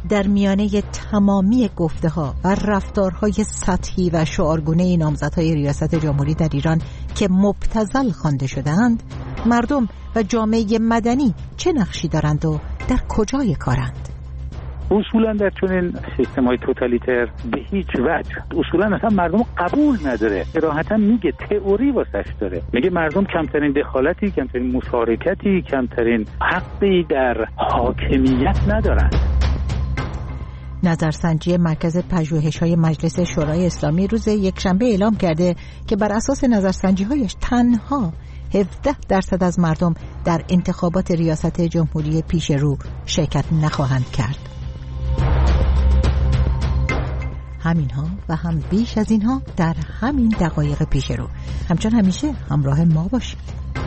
در میانه تمامی گفته‌ها و رفتارهای سطحی و شعارگونه نامزدهای ریاست جمهوری در ایران که مبتذل خوانده شده‌اند، مردم و جامعه مدنی چه نقشی دارند و در کجای کارند؟ اصولا در چنین سیستم‌های توتالیتر به هیچ وجه اصولا اصلا مردم قبول نداره. راحتا میگه تئوری واسش داره، میگه مردم کمترین دخالتی، کمترین مشارکتی، کمترین حقی در حاکمیت ندارن. نظرسنجی مرکز پژوهش‌های مجلس شورای اسلامی روز یکشنبه اعلام کرده که بر اساس نظرسنجی‌هایش تنها 17% از مردم در انتخابات ریاست جمهوری پیش رو شرکت نخواهند کرد. همینها و هم بیش از اینها در همین دقایق پیش رو. همچون همیشه همراه ما باشید.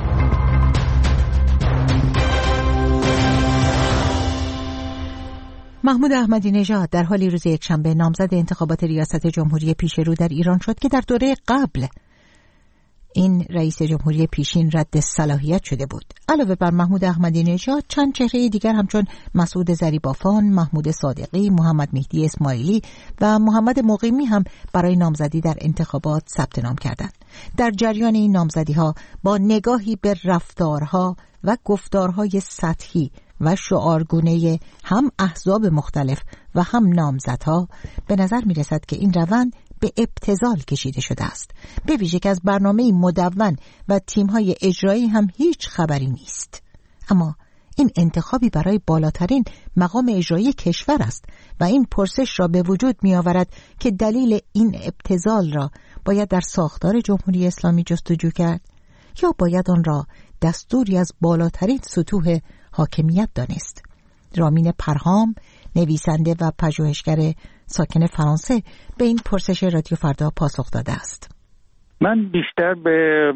محمود احمدی نژاد در حالی روز یکشنبه نامزد انتخابات ریاست جمهوری پیش رو در ایران شد که در دوره قبل این رئیس جمهوری پیشین رد صلاحیت شده بود. علاوه بر محمود احمدی نژاد چند چهره دیگر همچون مسعود ظریبافان، محمود صادقی، محمد مهدی اسماعیلی و محمد مقیمی هم برای نامزدی در انتخابات ثبت نام کردند. در جریان این نامزدی‌ها با نگاهی به رفتارها و گفتارهای سطحی و شعارگونه هم احزاب مختلف و هم نامزدها به نظر می رسد که این روند به ابتذال کشیده شده است، به ویژه که از برنامه مدون و تیم‌های اجرایی هم هیچ خبری نیست. اما این انتخابی برای بالاترین مقام اجرایی کشور است و این پرسش را به وجود می آورد که دلیل این ابتذال را باید در ساختار جمهوری اسلامی جستجو کرد یا باید آن را دستوری از بالاترین سطوح حاکمیت دانست. رامین پرهام، نویسنده و پژوهشگر ساکن فرانسه، به این پرسش رادیو فردا پاسخ داده است. من بیشتر به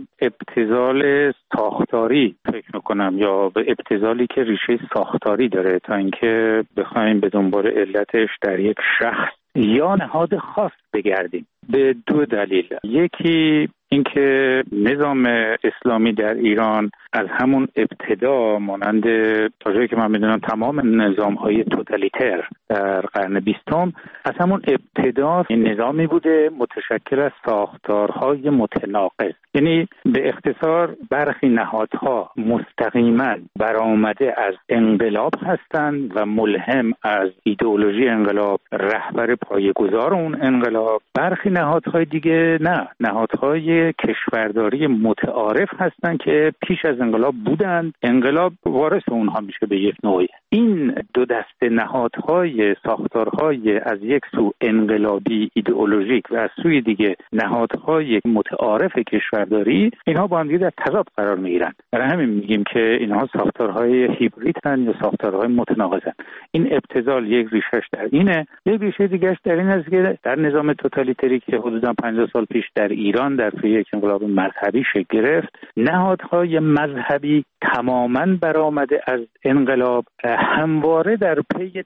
ابتذال ساختاری فکر میکنم یا به ابتذالی که ریشه ساختاری داره تا اینکه بخوایم به دنبال علتش در یک شخص یا نهاد خاص بگردیم. به دو دلیل. یکی اینکه نظام اسلامی در ایران از همون ابتدا مانند تا جایی که من میدونم تمام نظام‌های توتالیتر در قرن 20 از همون ابتدا این نظامی بوده متشکل از ساختارهای متناقض. یعنی به اختصار برخی نهادها مستقیما برآمده از انقلاب هستند و ملهم از ایدئولوژی انقلاب، رهبر پایه‌گذار اون انقلاب. برخی نهادهای دیگه نه، نهادهای کشورداری متعارف هستند که پیش از انقلاب بودند، انقلاب وارث اونها میشه به یک نوعی. این دو دسته نهادهای ساختارهای از یک سو انقلابی ایدئولوژیک و از سوی دیگه نهادهای متعارف کشورداری، اینها با هم دیگه در تضاد قرار میگیرند. برای همین میگیم که اینها ساختارهای هیبریدن یا ساختارهای متناقضن. این ابتذال یک ریشش در اینه، یک ریشه دیگه‌اش در این است که در نظام توتالیتری که حدوداً 50 سال پیش در ایران در پی یک انقلاب مذهبی شکل گرفت، نهادهای مذهبی تماماً برآمده از انقلاب همواره در پی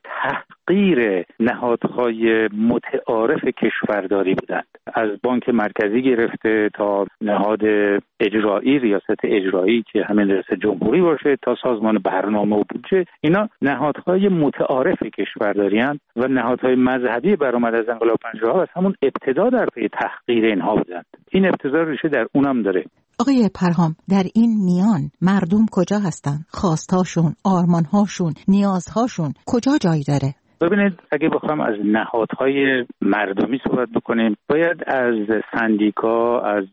تحقیر نهادهای متعارف کشورداری بودند. از بانک مرکزی گرفته تا نهاد اجرایی، ریاست اجرایی که همین ریاست جمهوری باشه، تا سازمان برنامه و بودجه، اینا نهادهای متعارف کشورداری هستند و نهادهای مذهبی برآمده از انقلاب 50 از همون ابتدا در پی تحقیر اینها بودند. این ابتذال ریشه در اونم داره. آقای پرهام، در این میان مردم کجا هستن؟ خواستهاشون، آرمانهاشون، نیازهاشون کجا جای داره؟ ببینید، اگه بخوام از نهادهای مردمی صحبت بکنیم، باید از سندیکا، از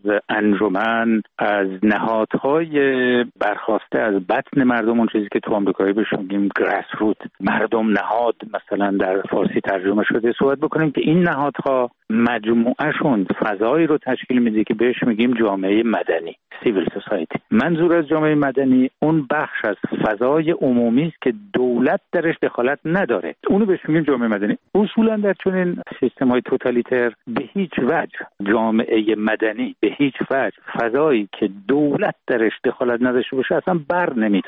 انجمن، از نهادهای برخواسته از بطن مردم، اون چیزی که تو آمریکایی بهش میگیم گراس روت، مردم نهاد مثلا در فارسی ترجمه شده، صحبت بکنیم که این نهادها مجموعهشون فضایی رو تشکیل میده که بهش میگیم جامعه مدنی، سیویل سوسایتی. منظور از جامعه مدنی اون بخش از فضای عمومی است که دولت درش دخالت نداره، اونو بهش میگیم جامعه مدنی. اصولا در چنین سیستم‌های توتالیتر به هیچ وجه جامعه مدنی، به هیچ وجه فضایی که دولت درش دخالت نداشته باشه اصلا بر نمیتابد.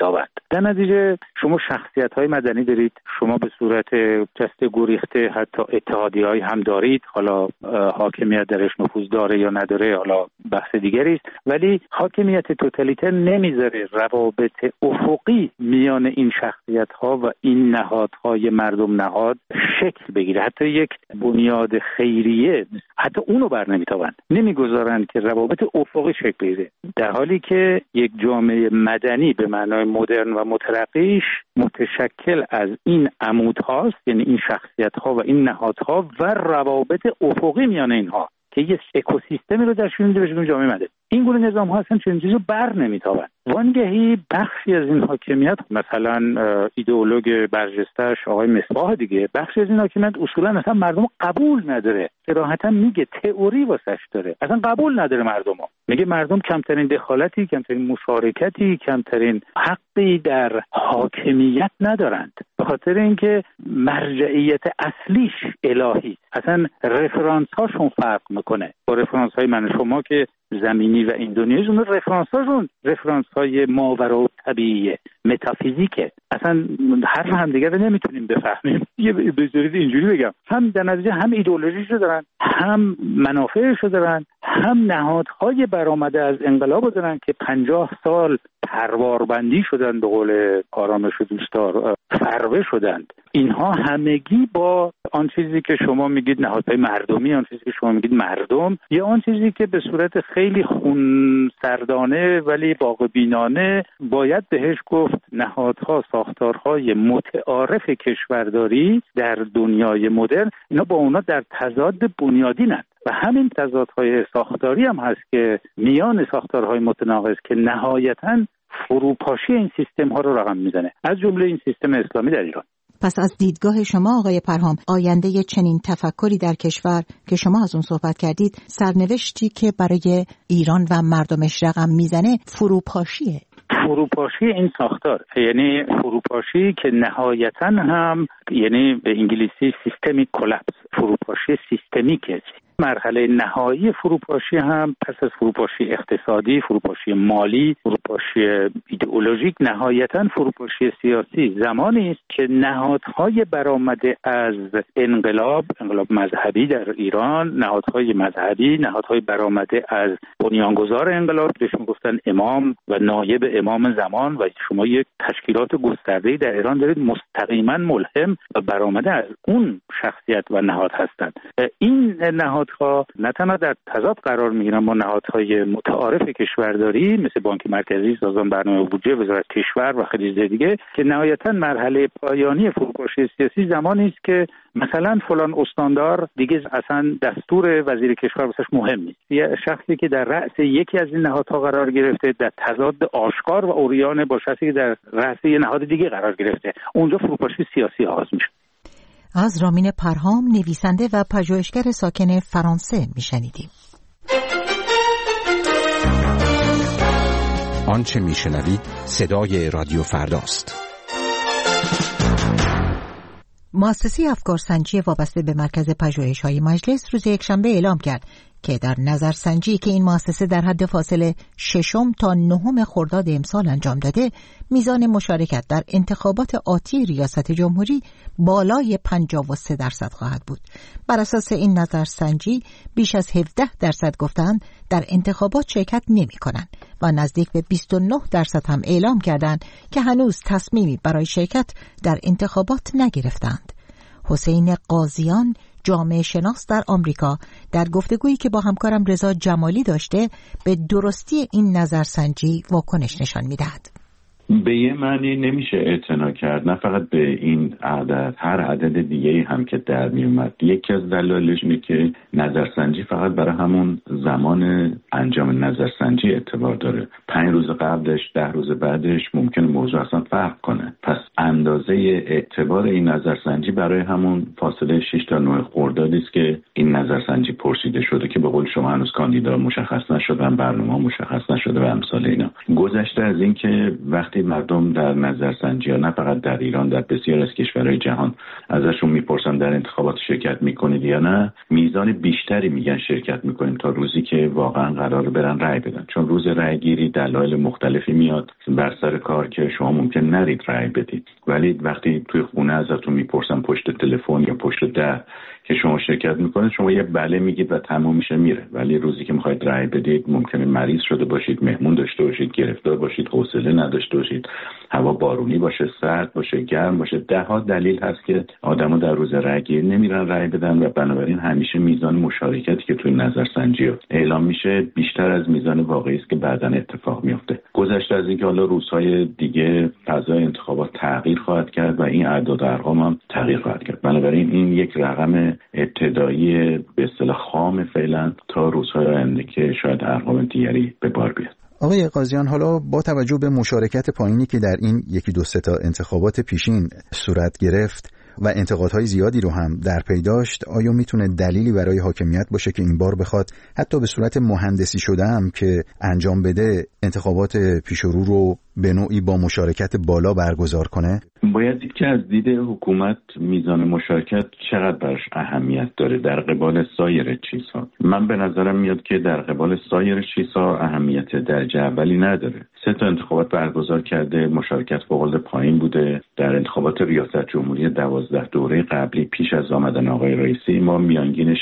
در نتیجه شما شخصیت‌های مدنی دارید، شما به صورت جسته گریخته حتی اتحادیه‌ای هم دارید، حالا حاکمیت درش نفوذ داره یا نداره حالا بحث دیگری است، ولی حاکمیت توتالیتر نمیذاره روابط افقی میان این شخصیت‌ها و این نهادهای مردم نهاد شکل بگیره. حتی یک بنیاد خیریه حتی اونو بر نمیتابند، نمیگذارند که روابط افقی شکل بگیره، در حالی که یک جامعه مدنی به معنای مدرن و مترقیش متشکل از این عمودهاست، یعنی این شخصیت‌ها و این نهادها و روابط افقی میان اینها که یه اکوسیستمی رو درشون میده بهش جامعه مدنی. این گونه نظام‌ها اصلا چنین چیزی رو بر نمیتابند. وانگهی بخشی از این حاکمیت، مثلا ایدئولوگ برجسته‌اش آقای مصباح دیگه، بخشی از این حاکمیت اصولا اصلا مردم قبول نداره، صراحتا میگه تئوری واسش داره، اصلا قبول نداره مردمو، میگه مردم کمترین دخالتی، کمترین مشارکتی، کمترین حقی در حاکمیت ندارند، به خاطر اینکه مرجعیت اصلیش الهی، اصلا رفرانس هاشون فرق میکنه با رفرانس های من شما که زمینی و این دنیایی. اون رفرانس های ماورا طبیعیه، متافیزیکه، اصلا حرف همدیگه رو نمیتونیم بفهمیم. یه بذارید اینجوری بگم، هم در نتیجه هم ایدئولوژیشو دارن، هم منافعشو دارن، هم نهادهای برآمده از انقلاب دارن که 50 سال پرواربندی شدن، به قول آرامش دوستار فروه شدند. اینها همگی با آن چیزی که شما میگید نهادهای مردمی، آن چیزی که شما میگید مردم، یا آن چیزی که به صورت خیلی خونسردانه ولی واقع‌بینانه باید بهش گفت نهادها، ساختارهای متعارف کشورداری در دنیای مدرن، اینا با اونا در تضاد بنیادینند. و همین تضادهای ساختاری هم هست که میان ساختارهای متناقض که نهایتاً فروپاشی این سیستم ها رو رقم میزنه، از جمله این سیستم اسلامی در ایران. پس از دیدگاه شما آقای پرهام، آینده چنین تفکری در کشور که شما از اون صحبت کردید، سرنوشتی که برای ایران و مردمش رقم میزنه فروپاشیه. فروپاشی این ساختار، یعنی فروپاشی که نهایتاً هم، یعنی به انگلیسی سیستمیک کلاپس، فروپاشی سیستمیکه. مرحله نهایی فروپاشی هم پس از فروپاشی اقتصادی، فروپاشی مالی، فروپاشی ایدئولوژیک، نهایتاً فروپاشی سیاسی زمانی است که نهادهای برآمده از انقلاب مذهبی در ایران، نهادهای مذهبی، نهادهای برآمده از بنیانگذار انقلاب، بهش میگفتن امام و نایب امام زمان، و شما یک تشکیلات گسترده‌ای در ایران دارید مستقیما ملهم و برآمده از اون شخصیت و نهاد هستند. این نهادها نه تنها در تضاد قرار میگیرن با نهادهای متعارف کشورداری مثل بانک مرکزی، سازمان برنامه بودجه، وزارت کشور و خیلی چیز دیگه، که نهایتا مرحله پایانی فروپاشی سیاسی زمانی است که مثلا فلان استاندار دیگه اصلا دستور وزیر کشور واسش مهم نیست. یه شخصی که در رأس یکی از این نهادها قرار گرفته در تضاد آشکار و عریان با شخصی که در رأس یه نهاد دیگه قرار گرفته، اونجا فروپاشی سیاسی آغاز میشه. از رامین پرهام، نویسنده و پژوهشگر ساکن فرانسه میشنیدیم. آنچه میشنوید صدای رادیو فرداست. مؤسسه افکارسنجی وابسته به مرکز پژوهش‌های مجلس روز یکشنبه اعلام کرد که در نظرسنجی که این مؤسسه در حد فاصله 6 تا 9 خرداد امسال انجام داده، میزان مشارکت در انتخابات آتی ریاست جمهوری بالای 53% خواهد بود. بر اساس این نظرسنجی بیش از 17% گفتند در انتخابات شرکت نمی‌کنند و نزدیک به 29% هم اعلام کردند که هنوز تصمیمی برای شرکت در انتخابات نگرفتند. حسین قاضیان، جامعه شناس در آمریکا، در گفتگویی که با همکارم رضا جمالی داشته به درستی این نظرسنجی واکنش نشان می‌دهد. به یه معنی نمیشه اعتنا کرد، نه فقط به این عدد، هر عدد دیگه‌ای هم که در میومد. یکی از دلایلش اینه که نظرسنجی فقط برای همون زمان انجام نظرسنجی اعتبار داره. 5 روز قبلش، 10 روز بعدش ممکن موضوع اصلا فرق کنه. پس اندازه اعتبار این نظرسنجی برای همون فاصله 6 تا 9 خردادی است که این نظرسنجی پرسیده شده که به قول شما هنوز کاندیدا مشخص نشدن، برنامه مشخص نشده و امثال اینا. گذشته از این که وقتی مردم در نظرسنجی ها نه فقط در ایران، در بسیار از کشورهای جهان ازشون میپرسن در انتخابات شرکت میکنید یا نه، میزان بیشتری میگن شرکت میکنیم تا روزی که واقعا قراره برن رأی بدن. چون روز رأی گیری دلایل مختلفی میاد بر سر کار که شما ممکن نرید رأی بدید، ولی وقتی توی خونه ازتون میپرسن پشت تلفن یا پشت در که شما شرکت میکنید، شما یه بله میگید و تموم میشه میره. ولی روزی که میخواید رأی بدید ممکنه مریض شده باشید، مهمون داشته باشید، گرفتار باشید، حوصله نداشته باشید، هوا بارونی باشه، سرد باشه، گرم باشه، ده ها دلیل هست که آدما در روز رأی گیری نمیرن رأی بدن و بنابراین همیشه میزان مشارکتی که توی نظرسنجی اعلام میشه بیشتر از میزان واقعی است که بعداً اتفاق میفته. گذشته از اینکه حالا روزهای دیگه فضای انتخابات تغییر خواهد کرد و این اعداد و ارقام هم تغییر خواهد کرد. بنابراین این یک رقم ابتدایی به اصطلاح خام فعلا تا روزهای آینده که شاید ارقام دیگری به بار بیاد. آقای قاضیان، حالا با توجه به مشارکت پایینی که در این 1-2 تا انتخابات پیشین صورت گرفت و انتقادهای زیادی رو هم در پی داشت، آیا میتونه دلیلی برای حاکمیت باشه که این بار بخواد حتی به صورت مهندسی شده هم که انجام بده انتخابات پیشرو رو به نوعی با مشارکت بالا برگزار کنه؟ باید دید که از دید حکومت میزان مشارکت چقدر برش اهمیت داره در قبال سایر چیزها. من به نظرم میاد که در قبال سایر چیزها اهمیت درجه اولی نداره. 3 تا انتخابات برگزار کرده، مشارکت فوق‌العاده پایین بوده. در انتخابات ریاست جمهوری 12 دوره قبلی پیش از آمدن آقای رئیسی ما میانگین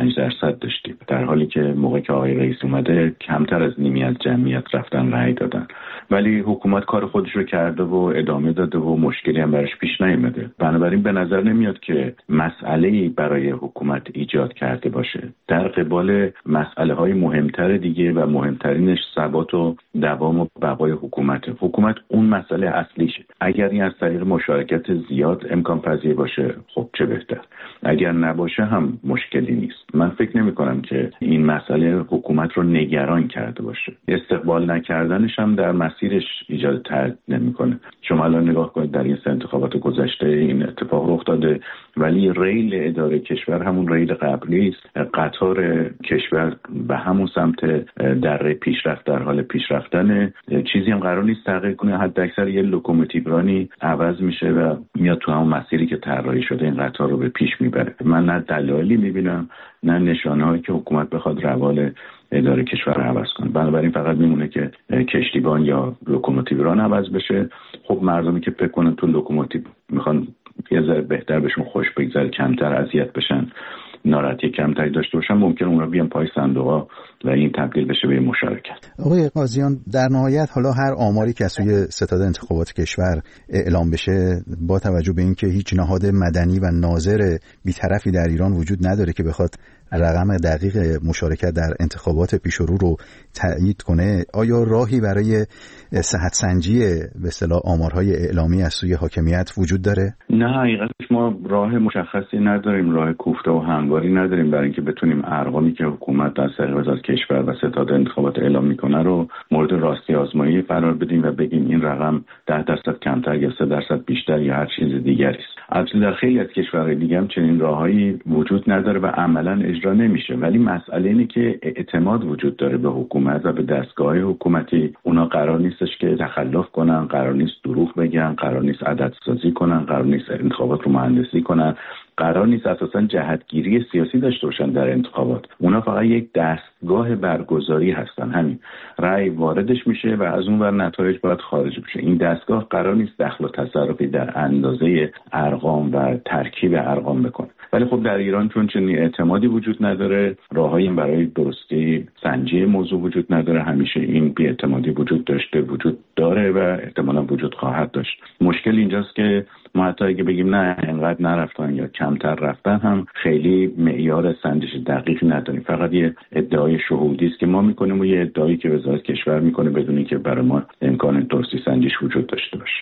65% داشتیم، در حالی که موقعی که آقای رئیسی اومده کمتر از نیمی از جمعیت رفتن رأی دادن. ولی حکومت کار خودش رو کرده و ادامه داده و مشکلی هم براش پیش نیامده. بنابراین به نظر نمیاد که مسئله‌ای برای حکومت ایجاد کرده باشه. در قبال مسئله‌های مهمتر دیگه و مهمترینش ثبات و دوام و بقای حکومت اون مسئله اصلیشه. اگر این از طریق مشارکت زیاد امکان پذیر باشه خب چه بهتر، اگر نباشه هم مشکلی نیست. من فکر نمی‌کنم که این مسئله حکومت رو نگران کرده باشه. استقبال نکردنش هم در مسیرش ایجاد تردید نمی‌کنه. شما الان نگاه کنید در این انتخابات گذشته این اتفاق رخ داده، ولی ریل اداره کشور همون ریل قبلی است. قطار کشور به همون سمت در پیشرفت در حال پیشرفتن، چیزی هم قرار نیست تغییر کنه. حد اکثر یه لوکوموتیورانی عوض میشه و میاد تو همون مسیری که طراحی شده این قطار رو به پیش میبره. من نه دلایلی میبینم نه نشانه‌هایی که حکومت بخواد روال اداره کشور رو عوض کنه. بنابراین فقط میمونه که کشتیبان یا لوکوموتیوران عوض بشه. خب مردمی که فکر کنن تو لوکوموتیو میخوان یه ذره بهتر بهشون خوش بگذره، کمتر اذیت بشن، ناراحتی کمتری داشته باشن، ممکن اون رو بیان پای صندوق‌ها و این تبدیل بشه به مشارکت. آقای قاضیان، در نهایت حالا هر آماری که از سوی ستاد انتخابات کشور اعلام بشه، با توجه به اینکه هیچ نهاد مدنی و ناظر بی‌طرفی در ایران وجود نداره که بخواد رقم دقیق مشارکت در انتخابات پیشرو رو تایید کنه، آیا راهی برای صحت سنجی به اصطلاح آمارهای اعلامی از سوی حاکمیت وجود داره؟ نه، حقیقتش ما راه مشخصی نداریم، راه کوفته و همواری نداریم برای اینکه بتونیم ارقامی که حکومت از طریق وزارت کشور و ستاد انتخابات اعلام میکنه رو مورد راستی آزمایی قرار بدیم و بگیم این رقم 10% کمتر یا 3% بیشتر یا هر چیز دیگری است. البته در خیلی از کشورهای دیگه هم چنین راههایی وجود نداره و عملاً اجرا نمیشه، ولی مسئله اینه که اعتماد وجود داره به حکومت و به دستگاه‌های حکومتی. اونا قرار نیستش که تخلف کنن، قرار نیست دروغ بگن، قرار نیست عدد سازی کنن، قرار نیست انتخابات رو مهندسی کنن، قرار نیست اساساً جهتگیری سیاسی داشته باشن در انتخابات. اونا فقط یک دستگاه برگزاری هستن، همین رأی واردش میشه و از اون ور نتایج باید خارج بشه. این دستگاه قرار نیست دخل و تصرفی در اندازه ارقام و ترکیب ارقام بکنه. ولی خب در ایران چون چنین اعتمادی وجود نداره، راههایی برای درستی سنجی موضوع وجود نداره، همیشه این بی‌اعتمادی وجود داشته، وجود داره و احتمالاً وجود خواهد داشت. مشکل اینجاست که ما حتی اگه بگیم نه اینقدر نرفتن یا کمتر رفتن هم خیلی معیار سنجش دقیقی نداریم. فقط یه ادعای شهودی است که ما میکنیم و یه ادعایی که وزارت کشور میکنه بدون اینکه برای ما امکان درستی سنجش وجود داشته باشه.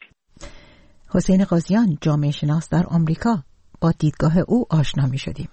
حسین قاضیان، جامعه شناس در آمریکا، با دیدگاه او آشنا می‌شدیم.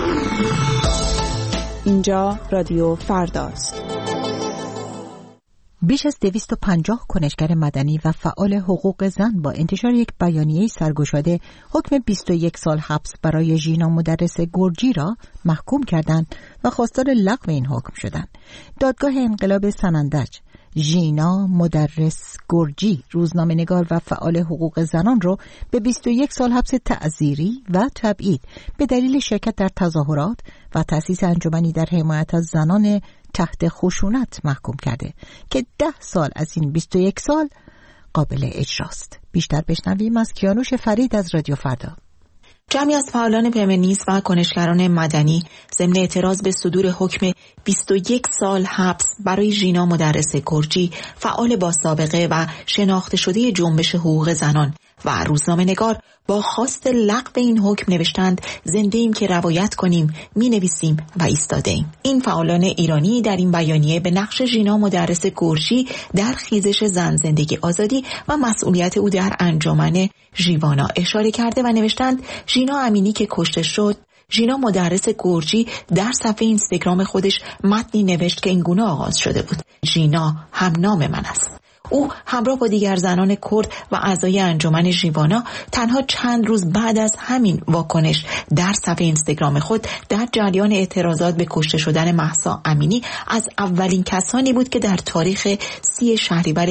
اینجا رادیو فرداست. بیش از 250 کنشگر مدنی و فعال حقوق زن با انتشار یک بیانیه سرگشاده حکم 21 سال حبس برای ژینا مدرس گرجی را محکوم کردند و خواستار لغو این حکم شدند. دادگاه انقلاب سنندج ژینا مدرس گرجی، روزنامه‌نگار و فعال حقوق زنان را به 21 سال حبس تعزیری و تبعید به دلیل شرکت در تظاهرات و تأسیس انجمنی در حمایت از زنان تحت خشونت محکوم کرده که 10 سال از این 21 سال قابل اجراست. بیشتر بشنویم از کیانوش فرید از رادیو فردا. جمعی از فعالان فمینیست و کنشگران مدنی ضمن اعتراض به صدور حکم 21 سال حبس برای ژینا مدرس گرجی، فعال با سابقه و شناخته شده جنبش حقوق زنان و روزنامه‌نگار، با خواست لغو این حکم نوشتند: زنده ایم که روایت کنیم، می نویسیم و ایستاده ایم. این فعالان ایرانی در این بیانیه به نقش ژینا مدرس گرجی در خیزش زن، زندگی، آزادی و مسئولیت او در انجمن ژیوانا اشاره کرده و نوشتند: ژینا امینی که کشته شد، ژینا مدرس گرجی در صفحه اینستاگرام خودش متنی نوشت که این گونه آغاز شده بود: ژینا هم نام من است. او همراه با دیگر زنان کرد و اعضای انجمن ژیوانا تنها چند روز بعد از همین واکنش در صفحه اینستاگرام خود در جریان اعتراضات به کشته شدن مهسا امینی از اولین کسانی بود که در تاریخ 30 شهریور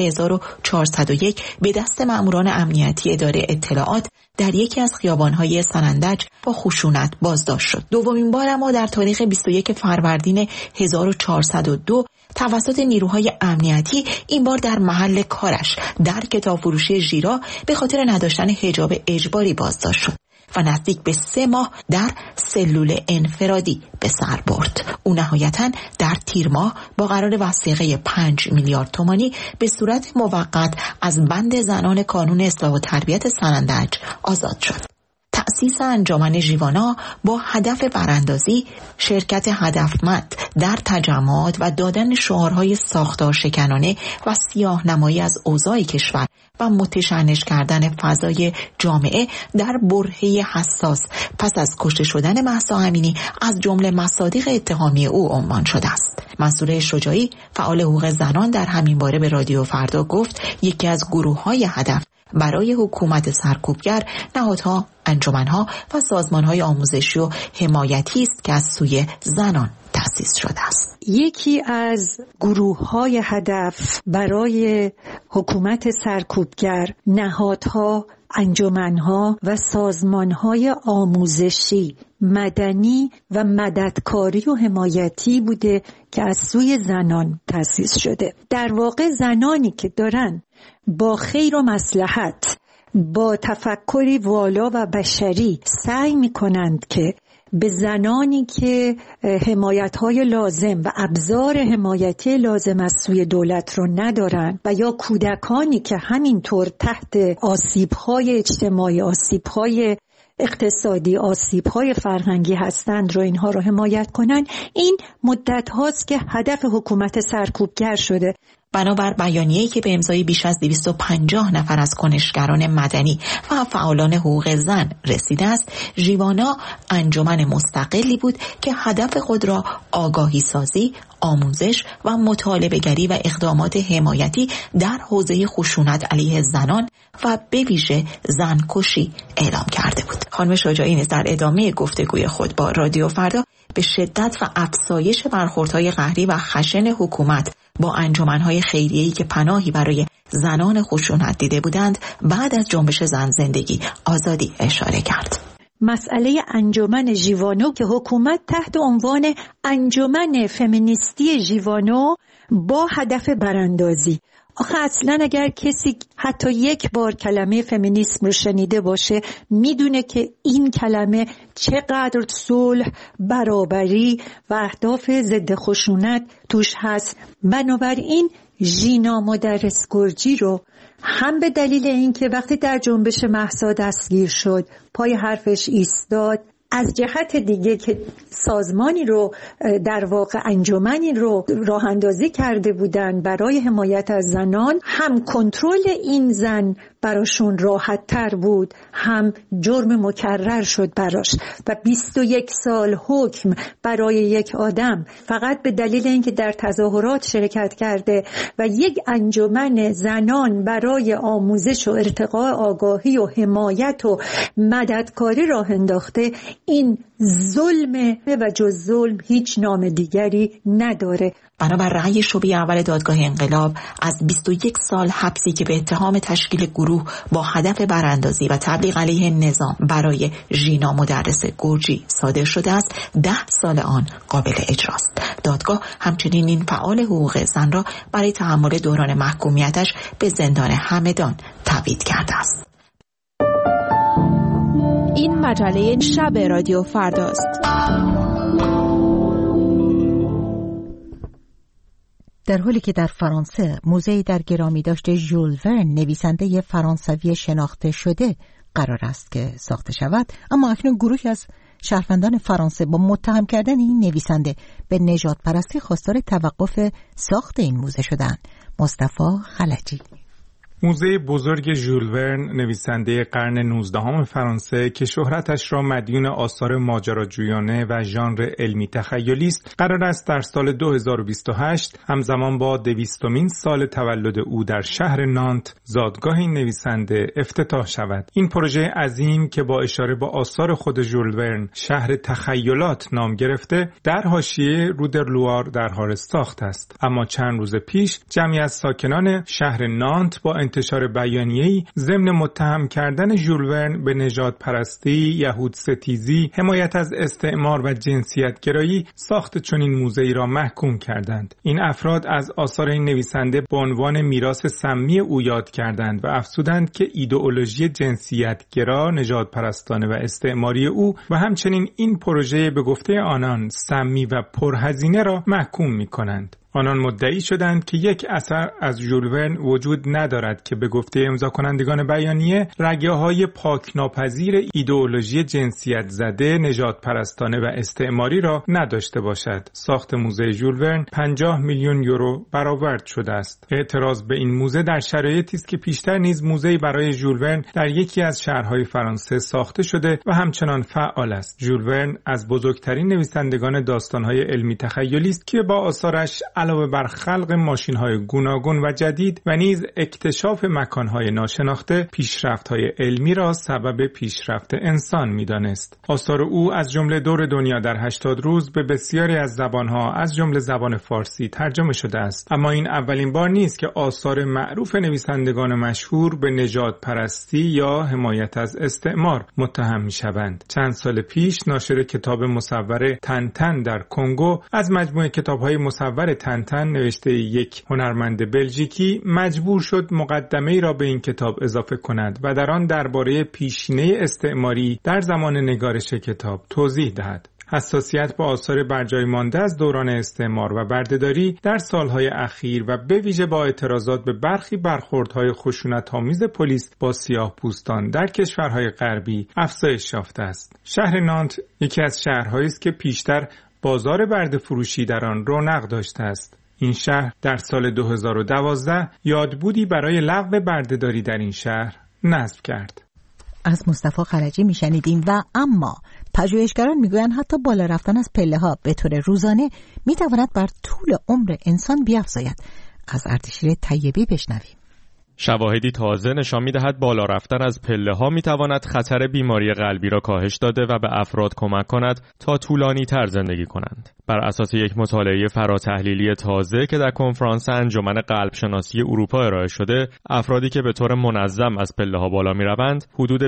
1401 به دست مأموران امنیتی اداره اطلاعات در یکی از خیابان‌های سنندج با خشونت بازداشت شد. دومین بار اما در تاریخ 21 فروردین 1402 توسط نیروهای امنیتی، این بار در محل کارش در کتابفروشی ژیرا، به خاطر نداشتن حجاب اجباری بازداشت شد و نزدیک به 3 ماه در سلول انفرادی به سر برد. او نهایتاً در تیر ماه با قرار وثیقه 5 میلیارد تومانی به صورت موقت از بند زنان کانون اصلاح و تربیت سنندج آزاد شد. تأسیس انجمن ژیوانا با هدف براندازی، شرکت هدفمند در تجمعات و دادن شعارهای ساختار شکنانه و سیاه‌نمایی از اوضاع کشور و متشنج کردن فضای جامعه در برهه حساس پس از کشته شدن مهسا امینی از جمله مصادیق اتهامی او عنوان شده است. منصور شجاعی، فعال حقوق زنان، در همین باره به رادیو فردا گفت: یکی از گروه‌های هدف برای حکومت سرکوبگر نهادها، انجمنها و سازمانهای آموزشی و حمایتی است که از سوی زنان تأسیس شده است. یکی از گروه‌های هدف برای حکومت سرکوبگر نهادها، انجمنها و سازمانهای آموزشی، مدنی و مددکاری و حمایتی بوده که از سوی زنان تأسیس شده. در واقع زنانی که دارن با خیر و مصلحت، با تفکری والا و بشری سعی می‌کنند که به زنانی که حمایت‌های لازم و ابزار حمایتی لازم از سوی دولت رو ندارن و یا کودکانی که همینطور تحت آسیب‌های اجتماعی، آسیب‌های اقتصادی، آسیب‌های فرهنگی هستند رو اینها رو حمایت کنن، این مدت هاست که هدف حکومت سرکوبگر شده. بنابر بیانیه‌ای که به امضای بیش از 250 نفر از کنشگران مدنی و فعالان حقوق زن رسیده است، ژیوانا انجمن مستقلی بود که هدف خود را آگاهی سازی، آموزش و مطالبه‌گری و اقدامات حمایتی در حوزه خشونت علیه زنان و به ویژه زنکشی اعلام کرده بود. خانم شجاعی نیز در ادامه گفتگوی خود با رادیو فردا به شدت و افزایش برخوردهای قهری و خشن حکومت با انجمنهای خیریه‌ای که پناهی برای زنان خشونت دیده بودند بعد از جنبش زن، زندگی، آزادی اشاره کرد. مسئله انجمن ژیوانو که حکومت تحت عنوان انجمن فمینیستی ژیوانو با هدف براندازی، آخه اصلا اگر کسی حتی یک بار کلمه فمینیسم رو شنیده باشه میدونه که این کلمه چقدر صلح، برابری و اهداف ضد خشونت توش هست. بنابراین ژینا مدرس گرجی رو هم به دلیل اینکه وقتی در جنبش مهسا دستگیر شد پای حرفش ایستاد، از جهت دیگه که سازمانی رو در واقع انجمنی رو راه اندازی کرده بودن برای حمایت از زنان، هم کنترل این زن براشون راحت تر بود، هم جرم مکرر شد براش و 21 سال حکم برای یک آدم فقط به دلیل اینکه در تظاهرات شرکت کرده و یک انجمن زنان برای آموزش و ارتقاء آگاهی و حمایت و مددکاری راه انداخته، این ظلمه و جز ظلم هیچ نام دیگری نداره. بنابر رأی شعبه اول دادگاه انقلاب از 21 سال حبسی که به اتهام تشکیل گروه با هدف براندازی و تبلیغ علیه نظام برای ژینا مدرس گرجی صادر شده است، 10 سال آن قابل اجراست. دادگاه همچنین این فعال حقوق زن را برای تحمل دوران محکومیتش به زندان همدان تبعید کرده است. این مجله شب رادیو فرداست. در حالی که در فرانسه موزه‌ای در گرامی داشته ژول ورن نویسنده فرانسوی شناخته شده قرار است که ساخته شود، اما اکنون گروهی از شهروندان فرانسه با متهم کردن این نویسنده به نژاد پرستی خواستار توقف ساخت این موزه شدند. مصطفی خلجی. موزه بزرگ ژول ورن، نویسنده قرن 19 فرانسه که شهرتش را مدیون آثار ماجراجویانه و ژانر علمی تخیلی است، قرار است در سال 2028 همزمان با 200مین سال تولد او در شهر نانت زادگاه این نویسنده افتتاح شود. این پروژه عظیم که با اشاره به آثار خود ژول ورن شهر تخیلات نام گرفته، در حاشیه رودرلوار در حال ساخت است. اما چند روز پیش جمعی از ساکنان شهر نانت با انتشار بیانیه‌ای ضمن متهم کردن ژول ورن به نژاد پرستی، یهود ستیزی، حمایت از استعمار و جنسیت گرایی ساخت چنین موزه‌ای را محکوم کردند. این افراد از آثار این نویسنده به عنوان میراث سمی او یاد کردند و افزودند که ایدئولوژی جنسیت گرا، نژاد پرستانه و استعماری او و همچنین این پروژه به گفته آنان سمی و پرهزینه را محکوم می‌کنند. آنان مدعی شدند که یک اثر از ژول ورن وجود ندارد که به گفته امضا کنندگان بیانیه رگه‌های پاک‌ناپذیر ایدئولوژی جنسیت زده، نژاد پرستانه و استعماری را نداشته باشد. ساخت موزه ژول ورن 50 میلیون یورو برآورد شده است. اعتراض به این موزه در شرایطی است که پیشتر نیز موزه‌ای برای ژول ورن در یکی از شهرهای فرانسه ساخته شده و همچنان فعال است. ژول ورن از بزرگترین نویسندگان داستان‌های علمی تخیلی است که با آثارش علاوه بر خلق ماشین‌های گوناگون و جدید و نیز اکتشاف مکان‌های ناشناخته، پیشرفت‌های علمی را سبب پیشرفت انسان می‌دانست. آثار او از جمله دور دنیا در 80 روز به بسیاری از زبان‌ها از جمله زبان فارسی ترجمه شده است. اما این اولین بار نیست که آثار معروف نویسندگان مشهور به نژاد پرستی یا حمایت از استعمار متهم می‌شوند. چند سال پیش ناشر کتاب مصور تنتن در کنگو از مجموعه کتاب‌های مصور تنتن نوشته یک هنرمند بلژیکی مجبور شد مقدمه‌ای را به این کتاب اضافه کند و در آن درباره پیشینه استعماری در زمان نگارش کتاب توضیح دهد. حساسیت به آثار برجای مانده از دوران استعمار و بردهداری در سالهای اخیر و به ویژه با اعتراضات به برخی برخوردهای خشونت‌آمیز پلیس با سیاه‌پوستان در کشورهای غربی افزایش یافته است. شهر نانت یکی از شهرهایی است که پیشتر بازار برده فروشی در آن رونق داشته است. این شهر در سال 2012 یادبودی برای لغو بردهداری در این شهر نصب کرد. از مصطفی خلجی میشنیدیم. و اما پژوهشگران میگویند حتی بالا رفتن از پله‌ها به طور روزانه میتواند بر طول عمر انسان بیفزاید. از اردشیر طیبی بشنویم. شواهدی تازه نشان می‌دهد بالا رفتن از پله‌ها می‌تواند خطر بیماری قلبی را کاهش داده و به افراد کمک کند تا طولانی‌تر زندگی کنند. بر اساس یک مطالعه فراتحلیلی تازه که در کنفرانس انجمن قلب شناسی اروپا ارائه شده، افرادی که به طور منظم از پله‌ها بالا می‌روند، حدود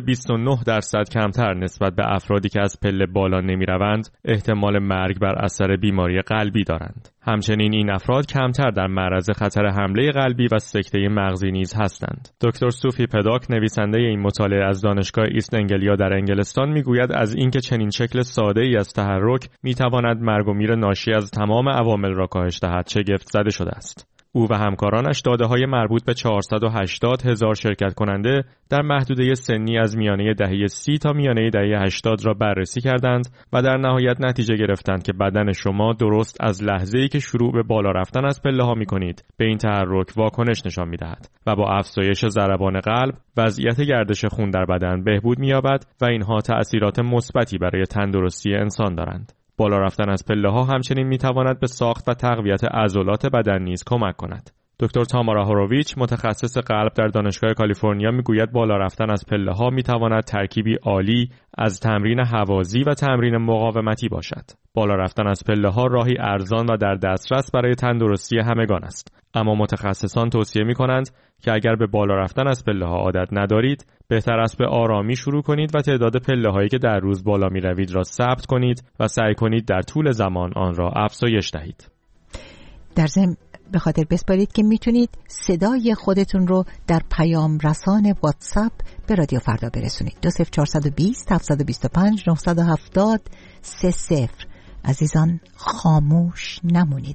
29% کمتر نسبت به افرادی که از پله بالا نمی‌روند، احتمال مرگ بر اثر بیماری قلبی دارند. همچنین این افراد کمتر در معرض خطر حمله قلبی و سکته مغزی نیز هستند. دکتر سوفی پداک، نویسنده این مطالعه از دانشگاه ایست انگلیا در انگلستان، میگوید از اینکه چنین شکل ساده‌ای از تحرک میتواند مرگ و میر ناشی از تمام عوامل را کاهش دهد، شگفت زده شده است. او و همکارانش داده‌های مربوط به 480,000 شرکت کننده در محدوده سنی از میانه دهه 30 تا میانه دهه 80 را بررسی کردند و در نهایت نتیجه گرفتند که بدن شما درست از لحظه‌ای که شروع به بالا رفتن از پله‌ها می‌کنید به این تحرک واکنش نشان می‌دهد و با افزایش ضربان قلب وضعیت گردش خون در بدن بهبود می‌یابد و اینها تأثیرات مثبتی برای تندرستی انسان دارند. بالا رفتن از پله‌ها همچنین می‌تواند به ساخت و تقویت عضلات بدن نیز کمک کند. دکتر تامارا هوروویچ متخصص قلب در دانشگاه کالیفرنیا میگوید بالا رفتن از پله‌ها می‌تواند ترکیبی عالی از تمرین هوازی و تمرین مقاومتی باشد. بالا رفتن از پله‌ها راهی ارزان و در دسترس برای تندرستی همگان است. اما متخصصان توصیه می‌کنند که اگر به بالا رفتن از پله‌ها عادت ندارید، بهتر است به آرامی شروع کنید و تعداد پله‌هایی که در روز بالا می‌روید را ثبت کنید و سعی کنید در طول زمان آن را افزایش دهید. در ضمن به خاطر بسپارید که میتونید صدای خودتون رو در پیام رسان واتساپ به رادیو فردا برسونید. 20420 725 970 30. عزیزان خاموش نمونید.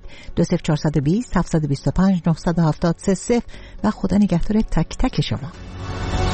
20420 725 970 30 و خدا نگهدار تک تک شما.